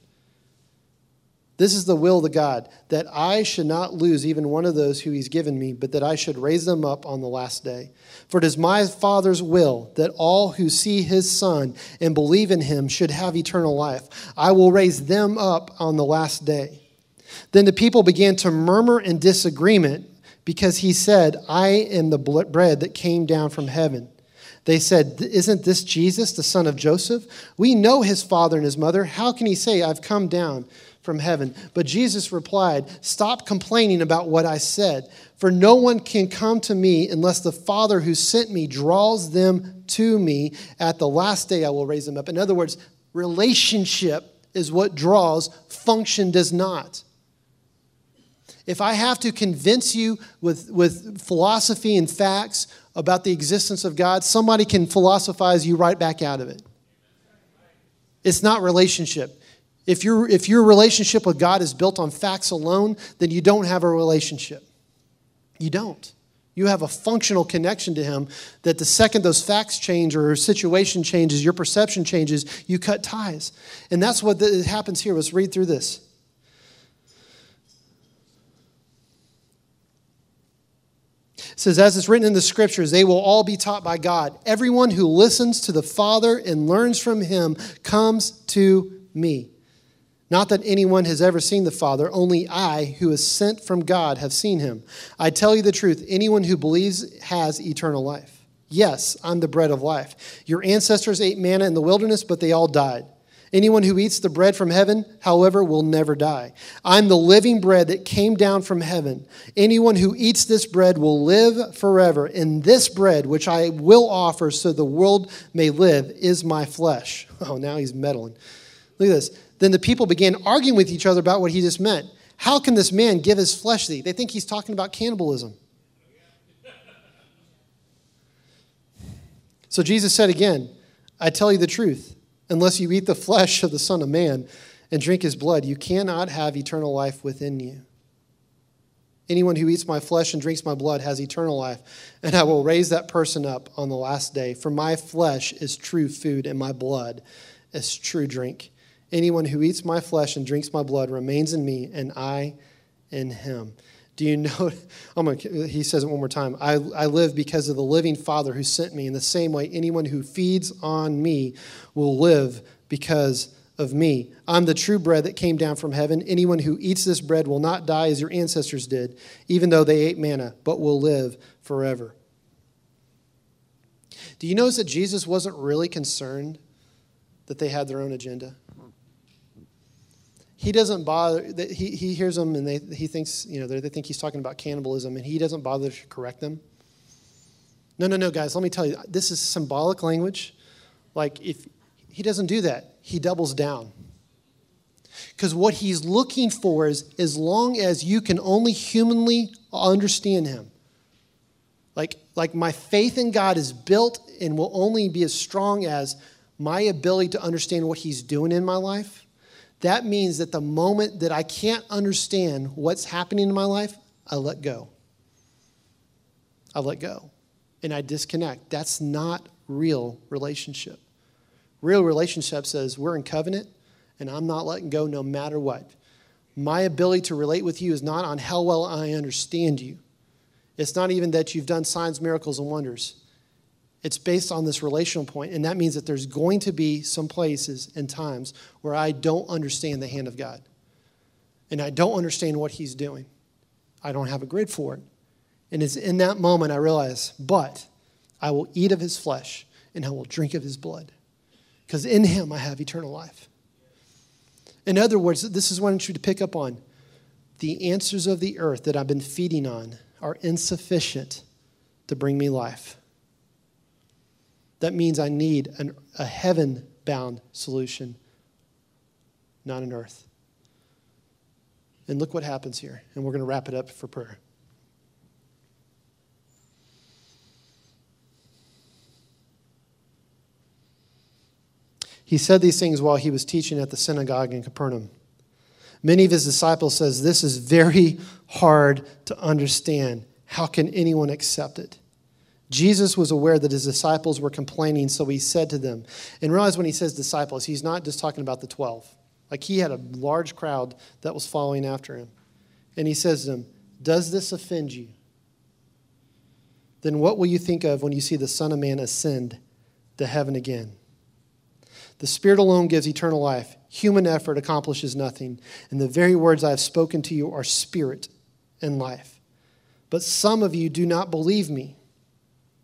This is the will of the God, that I should not lose even one of those who he's given me, but that I should raise them up on the last day. For it is my Father's will that all who see his Son and believe in him should have eternal life. I will raise them up on the last day. Then the people began to murmur in disagreement because he said, I am the bread that came down from heaven. They said, isn't this Jesus, the son of Joseph? We know his father and his mother. How can he say, I've come down from heaven. But Jesus replied, stop complaining about what I said, for no one can come to me unless the Father who sent me draws them to me. At the last day I will raise them up. In other words, relationship is what draws, function does not. If I have to convince you with, with philosophy and facts about the existence of God, somebody can philosophize you right back out of it. It's not relationship. If your if your relationship with God is built on facts alone, then you don't have a relationship. You don't. You have a functional connection to Him that the second those facts change or a situation changes, your perception changes, you cut ties. And that's what the, happens here. Let's read through this. It says, as it's written in the scriptures, they will all be taught by God. Everyone who listens to the Father and learns from Him comes to me. Not that anyone has ever seen the Father, only I, who is sent from God, have seen Him. I tell you the truth, anyone who believes has eternal life. Yes, I'm the bread of life. Your ancestors ate manna in the wilderness, but they all died. Anyone who eats the bread from heaven, however, will never die. I'm the living bread that came down from heaven. Anyone who eats this bread will live forever. And this bread, which I will offer so the world may live, is my flesh. Oh, now he's meddling. Look at this. Then the people began arguing with each other about what he just meant. How can this man give his flesh to thee? They think he's talking about cannibalism. So Jesus said again, I tell you the truth. Unless you eat the flesh of the Son of Man and drink his blood, you cannot have eternal life within you. Anyone who eats my flesh and drinks my blood has eternal life, and I will raise that person up on the last day. For my flesh is true food, and my blood is true drink. Anyone who eats my flesh and drinks my blood remains in me, and I in him. Do you know, I'm gonna, he says it one more time, I, I live because of the living Father who sent me. In the same way, anyone who feeds on me will live because of me. I'm the true bread that came down from heaven. Anyone who eats this bread will not die as your ancestors did, even though they ate manna, but will live forever. Do you notice that Jesus wasn't really concerned that they had their own agenda? He doesn't bother, he, he hears them and they, he thinks, you know, they think he's talking about cannibalism, and he doesn't bother to correct them. No, no, no, guys, let me tell you, this is symbolic language. Like, if he doesn't do that, he doubles down. Because what he's looking for is, as long as you can only humanly understand him, like, like my faith in God is built and will only be as strong as my ability to understand what he's doing in my life. That means that the moment that I can't understand what's happening in my life, I let go. I let go. And I disconnect. That's not real relationship. Real relationship says we're in covenant, and I'm not letting go no matter what. My ability to relate with you is not on how well I understand you. It's not even that you've done signs, miracles, and wonders. It's based on this relational point, and that means that there's going to be some places and times where I don't understand the hand of God, and I don't understand what he's doing. I don't have a grid for it. And it's in that moment I realize, but I will eat of his flesh, and I will drink of his blood, because in him I have eternal life. In other words, this is what I want you to pick up on. The answers of the earth that I've been feeding on are insufficient to bring me life. That means I need an, a heaven-bound solution, not an earth. And look what happens here. And we're going to wrap it up for prayer. He said these things while he was teaching at the synagogue in Capernaum. Many of his disciples says, this is very hard to understand. How can anyone accept it? Jesus was aware that his disciples were complaining, so he said to them, and realize when he says disciples, he's not just talking about the twelve. Like, he had a large crowd that was following after him. And he says to them, does this offend you? Then what will you think of when you see the Son of Man ascend to heaven again? The Spirit alone gives eternal life. Human effort accomplishes nothing. And the very words I have spoken to you are spirit and life. But some of you do not believe me.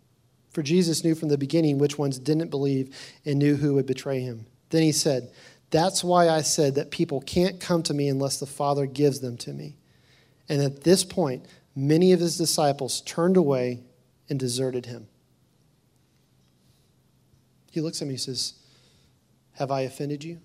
For Jesus knew from the beginning which ones didn't believe and knew who would betray him. Then he said, That's why I said that people can't come to me unless the Father gives them to me. And at this point, many of his disciples turned away and deserted him. He looks at me and says, have I offended you?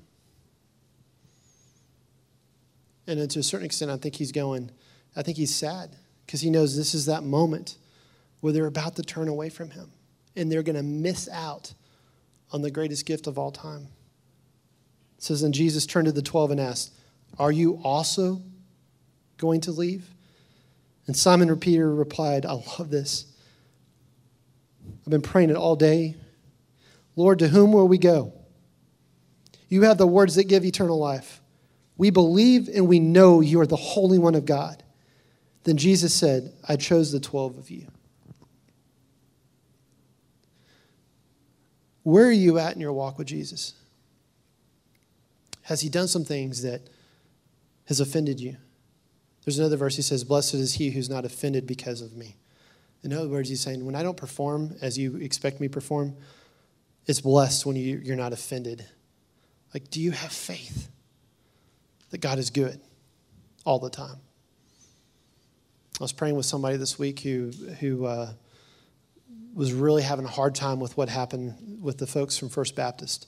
And then to a certain extent, I think he's going, I think he's sad because he knows this is that moment where they're about to turn away from him and they're going to miss out on the greatest gift of all time. It says, and Jesus turned to the twelve and asked, are you also going to leave? And Simon Peter replied, I love this. I've been praying it all day. Lord, to whom will we go? You have the words that give eternal life. We believe and we know you are the Holy One of God. Then Jesus said, I chose the twelve of you. Where are you at in your walk with Jesus? Has he done some things that has offended you? There's another verse he says, blessed is he who's not offended because of me. In other words, he's saying, when I don't perform as you expect me to perform, it's blessed when you, you're not offended. Like, do you have faith that God is good all the time? I was praying with somebody this week who, who uh, was really having a hard time with what happened with the folks from First Baptist.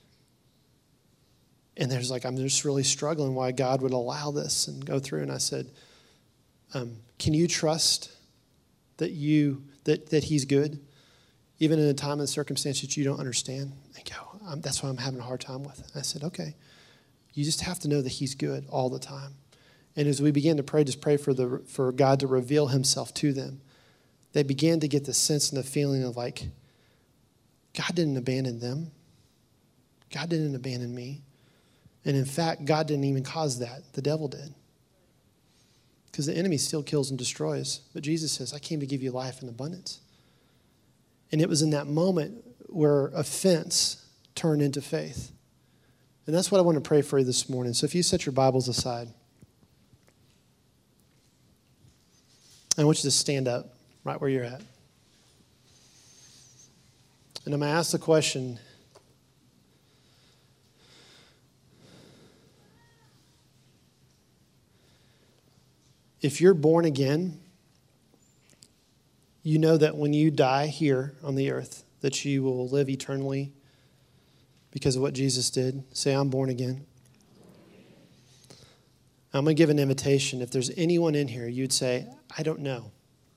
And there's like, I'm just really struggling why God would allow this and go through. And I said, um, can you trust that you that that he's good, even in a time and circumstance that you don't understand? And go, um, that's what I'm having a hard time with. And I said, okay, you just have to know that he's good all the time. And as we began to pray, just pray for the for God to reveal himself to them. They began to get the sense and the feeling of like, God didn't abandon them. God didn't abandon me. And in fact, God didn't even cause that. The devil did. Because the enemy still kills and destroys. But Jesus says, I came to give you life in abundance. And it was in that moment where offense turned into faith. And that's what I want to pray for you this morning. So if you set your Bibles aside, I want you to stand up right where you're at. And I'm going to ask the question, if you're born again, you know that when you die here on the earth, that you will live eternally because of what Jesus did. Say, I'm born again. I'm going to give an invitation. If there's anyone in here, you'd say, I don't know.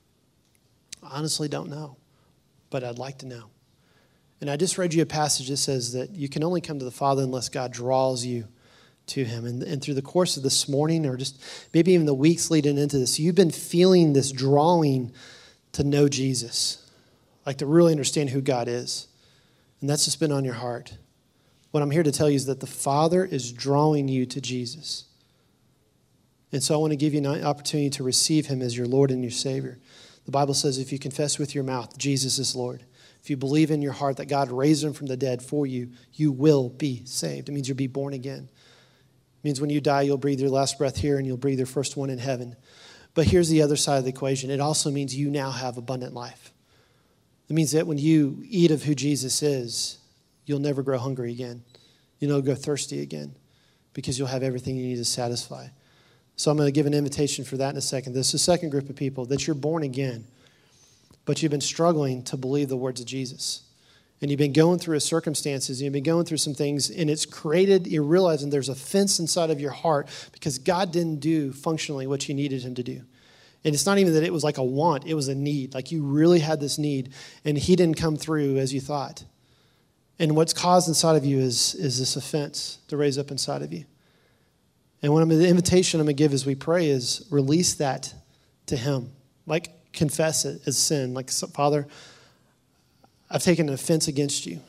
I honestly don't know, but I'd like to know. And I just read you a passage that says that you can only come to the Father unless God draws you to him. And, and through the course of this morning, or just maybe even the weeks leading into this, you've been feeling this drawing to know Jesus, like to really understand who God is. And that's just been on your heart. What I'm here to tell you is that the Father is drawing you to Jesus. And so I want to give you an opportunity to receive him as your Lord and your Savior. The Bible says if you confess with your mouth Jesus is Lord, if you believe in your heart that God raised him from the dead for you, you will be saved. It means you'll be born again. It means when you die, you'll breathe your last breath here and you'll breathe your first one in heaven. But here's the other side of the equation. It also means you now have abundant life. It means that when you eat of who Jesus is, you'll never grow hungry again. You'll never go thirsty again because you'll have everything you need to satisfy. So I'm going to give an invitation for that in a second. This is a second group of people that you're born again, but you've been struggling to believe the words of Jesus. And you've been going through circumstances, and you've been going through some things, and it's created, you're realizing there's a fence inside of your heart because God didn't do functionally what you needed him to do. And it's not even that it was like a want, it was a need. Like you really had this need, and he didn't come through as you thought. And what's caused inside of you is, is this offense to raise up inside of you. And what I'm, the invitation I'm going to give as we pray is release that to him. Like confess it as sin. Like, Father, I've taken an offense against you.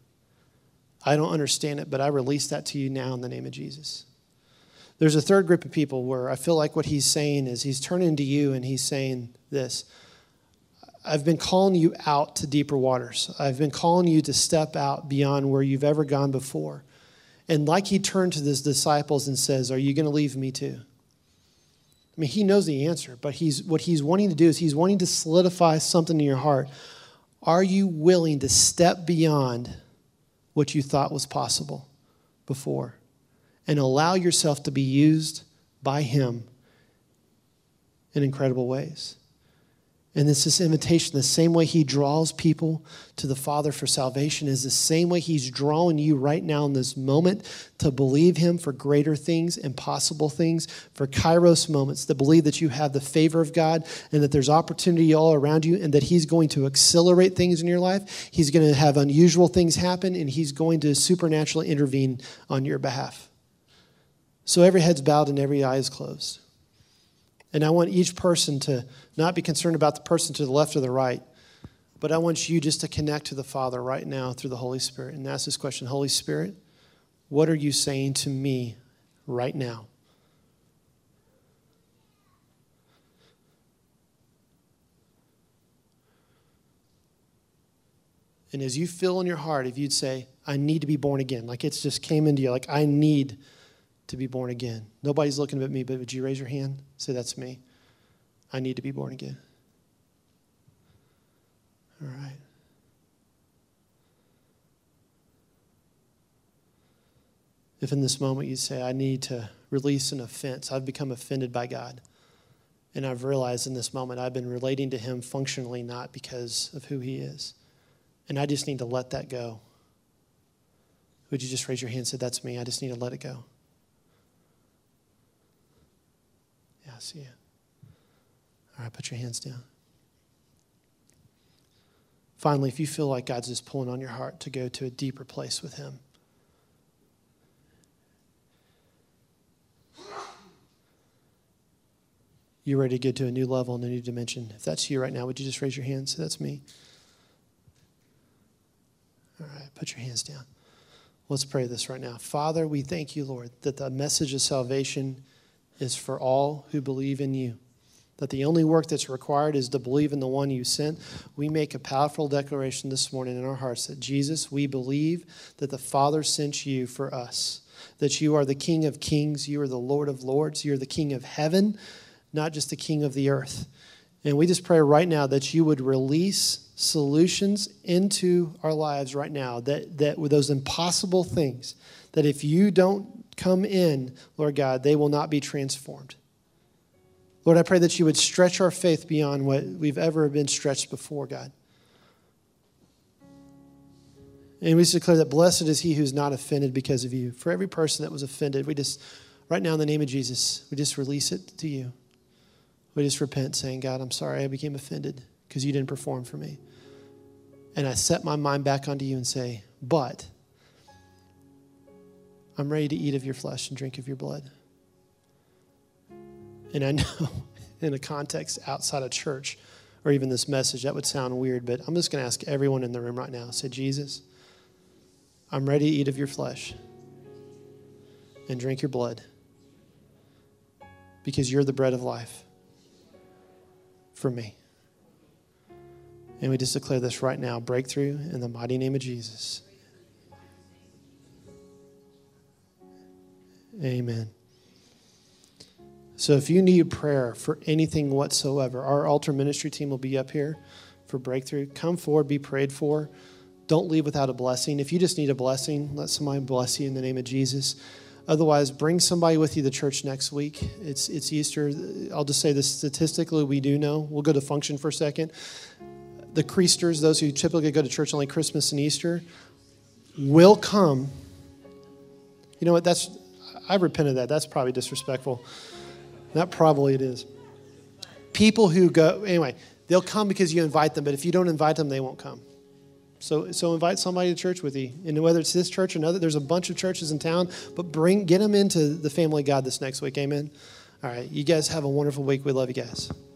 I don't understand it, but I release that to you now in the name of Jesus. There's a third group of people where I feel like what he's saying is he's turning to you and he's saying this. I've been calling you out to deeper waters. I've been calling you to step out beyond where you've ever gone before. And like he turned to his disciples and says, are you going to leave me too? I mean, he knows the answer, but he's what he's wanting to do is he's wanting to solidify something in your heart. Are you willing to step beyond what you thought was possible before? and allow yourself to be used by him in incredible ways. And it's this invitation, the same way he draws people to the Father for salvation is the same way he's drawing you right now in this moment to believe him for greater things, impossible things, for kairos moments, to believe that you have the favor of God and that there's opportunity all around you and that he's going to accelerate things in your life. He's going to have unusual things happen and he's going to supernaturally intervene on your behalf. So every head's bowed and every eye is closed. And I want each person to not be concerned about the person to the left or the right, but I want you just to connect to the Father right now through the Holy Spirit and ask this question, Holy Spirit, what are you saying to me right now? And as you feel in your heart, if you'd say, I need to be born again, like it's just came into you, like I need to be born again. Nobody's looking at me, but would you raise your hand? Say, that's me. I need to be born again. All right. If in this moment you say, I need to release an offense, I've become offended by God. And I've realized in this moment I've been relating to him functionally, not because of who he is. And I just need to let that go. Would you just raise your hand and say, that's me. I just need to let it go. Yeah, I see you. All right, put your hands down. Finally, if you feel like God's just pulling on your heart to go to a deeper place with him, you're ready to get to a new level and a new dimension. If that's you right now, would you just raise your hand and say, that's me? All right, put your hands down. Let's pray this right now. Father, we thank you, Lord, that the message of salvation is for all who believe in you. That the only work that's required is to believe in the one you sent. We make a powerful declaration this morning in our hearts that Jesus, we believe that the Father sent you for us. That you are the King of kings, you are the Lord of lords, you're the King of heaven, not just the King of the earth. And we just pray right now that you would release solutions into our lives right now, that, that with those impossible things, that if you don't come in, Lord God, they will not be transformed. Lord, I pray that you would stretch our faith beyond what we've ever been stretched before, God. And we just declare that blessed is he who's not offended because of you. For every person that was offended, we just, right now in the name of Jesus, we just release it to you. We just repent saying, God, I'm sorry I became offended because you didn't perform for me. And I set my mind back onto you and say, but I'm ready to eat of your flesh and drink of your blood. And I know in a context outside of church or even this message, that would sound weird, but I'm just going to ask everyone in the room right now, say, Jesus, I'm ready to eat of your flesh and drink your blood because you're the bread of life for me. And we just declare this right now, breakthrough in the mighty name of Jesus. Amen. So if you need prayer for anything whatsoever, our altar ministry team will be up here for breakthrough. Come forward, be prayed for. Don't leave without a blessing. If you just need a blessing, let somebody bless you in the name of Jesus. Otherwise, bring somebody with you to church next week. It's it's Easter. I'll just say this statistically, we do know. We'll go to function for a second. The Creasters, those who typically go to church only Christmas and Easter, will come. You know what? That's I repent of that. That's probably disrespectful. That probably it is. People who go, anyway, they'll come because you invite them, but if you don't invite them, they won't come. So so invite somebody to church with you. And whether it's this church or another, there's a bunch of churches in town, but bring get them into the family of God this next week. Amen? All right, you guys have a wonderful week. We love you guys.